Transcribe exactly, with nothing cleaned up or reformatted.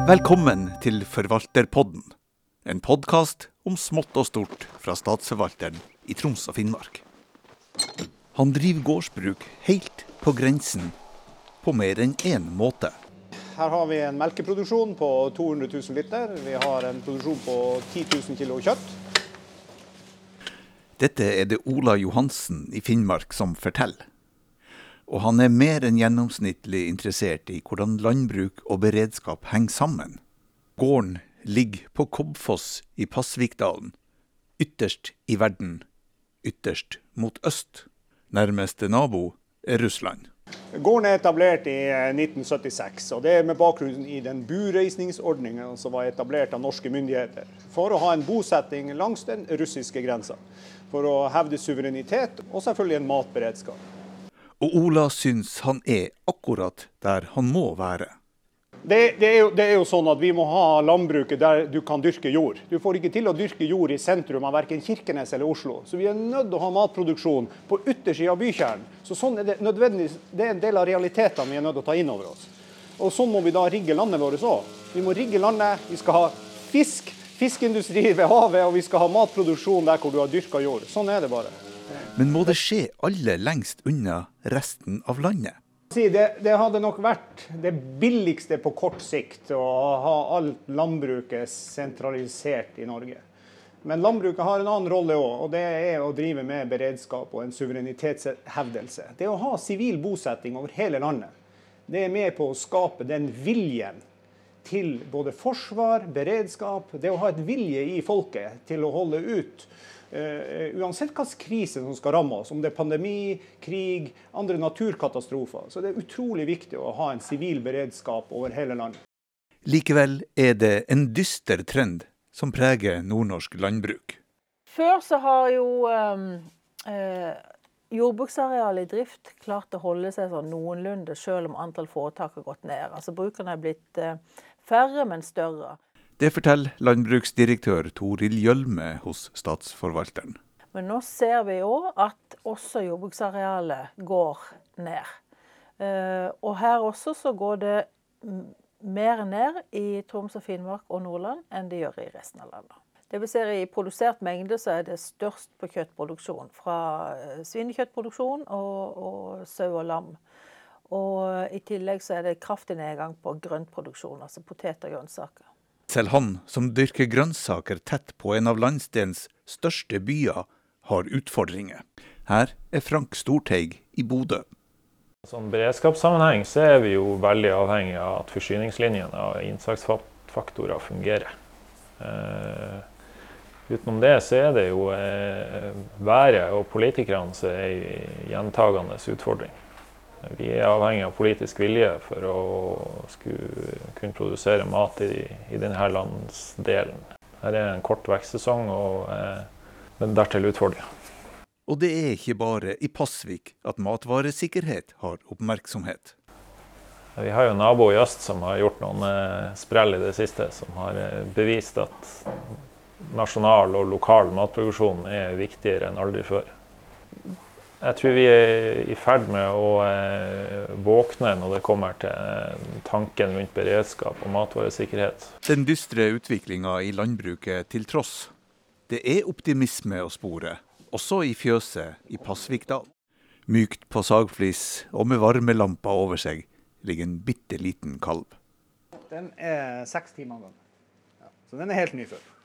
Velkommen til Forvalterpodden, en podcast om smått og stort fra statsforvalteren i Troms og Finnmark. Han driver gårdsbruk helt på grensen på mer enn en måte. Her har vi en melkeproduksjon på to hundre tusen liter. Vi har en produksjon på ti tusen kilo kjøtt. Dette er det Ola Johansen i Finnmark som forteller. Og han er mer enn gjennomsnittlig interessert i hvordan landbruk og beredskap henger sammen. Gården ligger på Kobbfoss i Pasvikdalen, ytterst i verden, ytterst mot øst. Nærmeste nabo er Russland. Gården er etablert i nitten syttiseks, og det er med bakgrunn i den bureisningsordningen som var etablert av norske myndigheter, for å ha en bosetting langs den russiske grensen, for å hevde suverenitet og selvfølgelig en matberedskap. Og Ola synes han er akkurat der han må være. Det, det, er jo, det er jo sånn at vi må ha landbruket der du kan dyrke jord. Du får ikke til å dyrke jord i sentrum av hverken Kirkenes eller Oslo. Så vi er nødt til å ha matproduksjon på yttersiden av bykjernen. Så sånn er det nødvendigvis, det er en del av realitetene vi er nødt til å ta inn over oss. Og sånn må vi da rigge landet vårt også. Vi må rigge landet, vi skal ha fisk, fiskeindustri ved havet, og vi skal ha matproduksjon der hvor du har dyrket jord. Sånn er det bare. Men må det skje alle lengst unna resten av landet? Det, det hadde nok vært det billigste på kort sikt å ha alt landbruket sentralisert i Norge. Men landbruket har en annen rolle også, og det er å drive med beredskap og en suverenitetshevdelse. Det å ha sivil bosetting over hele landet, det er med på å skape den viljen til både forsvar, beredskap, det å ha et vilje i folket til å holde ut. Uh, uansett hva krise som skal ramme oss, om det er pandemi, krig, andre naturkatastrofer, så det er utrolig viktig å ha en sivil beredskap over hele landet. Likevel er det en dyster trend som preger nordnorsk landbruk. Før så har jo um, uh, jordbruksareal i drift klart å holde seg sånn noenlunde, selv om antall foretak har gått ned. Altså brukerne er blitt uh, færre, men større. Det forteller landbruksdirektør Toril Jølme hos statsforvalteren. Men nå ser vi jo at også jordbruksarealet går ned. Og her også så går det mer ned i Troms og Finnmark og Nordland enn det gjør i resten av landet. Det vil si i produsert mengde så er det størst på kjøttproduksjon, fra svinekjøttproduksjon og, og sau og lam. Og i tillegg så er det kraftig nedgang på grøntproduksjon, altså poteter og grønnsaker. Selv han, som dyrker grønnsaker tett på en av landsdelens største byer, har utfordringer. Her er Frank Storteig i Bodø. Som beredskapssammenheng så er vi jo veldig avhengig av at forsyningslinjene av innsatsfaktorer fungerer. Eh, utenom det så er det jo eh, været og politikerne som er en gjentagende utfordring. Vi er avhengig av politisk vilje for å skulle kunne produsere mat i, i denne landsdelen. Her er en kort vekstsesong og eh, dertil utfordringer. Og det er ikke bare i Pasvik at matvaresikkerhet har oppmerksomhet. Vi har jo en nabo i øst som har gjort noen eh, sprell i det siste, som har eh, bevist at nasjonal og lokal matproduksjon er viktigere enn aldri før. Jeg tror vi er i ferd med å eh, våkne når det kommer til eh, tanken rundt beredskap og matvaresikkerhet. Den dystre utviklingen i landbruket til tross. Det er optimisme å spore, også i fjøset i Pasvikdal. Mykt på sagflis og med varmelamper over seg ligger en bitteliten kalv. Den er seks timer gammel, ja, så den er helt ny før.